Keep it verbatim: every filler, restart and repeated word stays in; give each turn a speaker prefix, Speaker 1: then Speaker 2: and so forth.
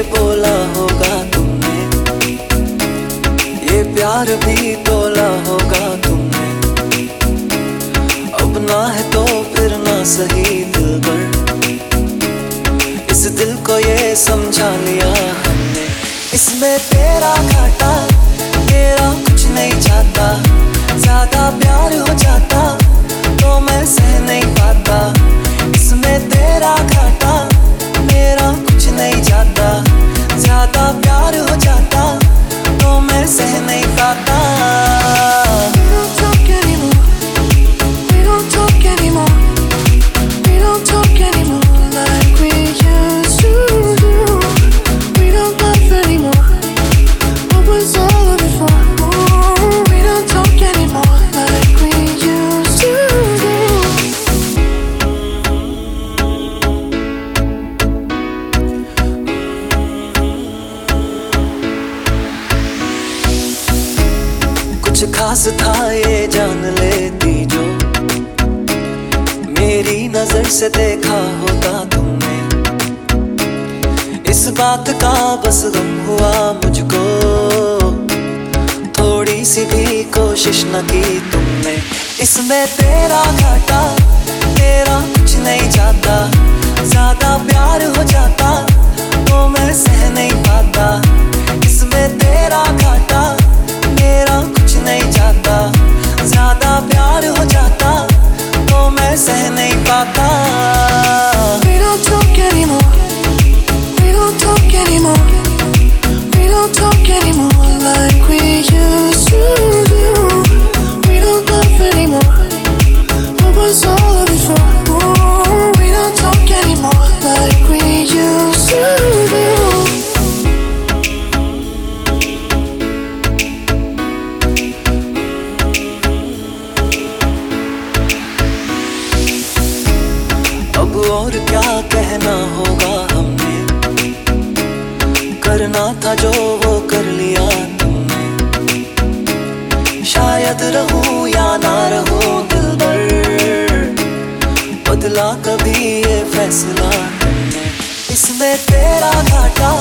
Speaker 1: बोला होगा तुमने, ये प्यार भी तोला होगा तुमने। अब ना है तो फिर ना सही दिलबर, इस दिल को ये समझा लिया हमने। इसमें तेरा घाटा मेरा कुछ नहीं जाता, ज्यादा प्यार हो जाता तो मैं सह नहीं पाता। इसमें तेरा घाटा मेरा कुछ नहीं जाता, ज्यादा प्यार हो जाता तो मैं सह नहीं पाता। कुछ खास था ये जान लेती जो, मेरी नजर से देखा होता तुमने। इस बात का बस गम हुआ मुझको, थोड़ी सी भी कोशिश न की तुमने। इसमें तेरा घाटा मेरा कुछ नहीं जाता, ज्यादा प्यार हो जाता तो मैं सह नहीं पाता। इसमें तेरा घाटा मेरा कुछ नहीं जाता, ज्यादा प्यार हो जाता तो मैं सह नहीं पाता।
Speaker 2: We don't talk anymore, we don't talk anymore, we don't talk anymore like we used to do. We don't laugh anymore, what was all of it for? Ooh, we don't talk anymore like we used to do.
Speaker 1: अब और क्या कहना होगा हमने, करना था जो वो कर लिया तुमने। शायद रहूं या ना रहूं दिलबर, बदला कभी ये फैसला तुमने। इसमें तेरा घाटा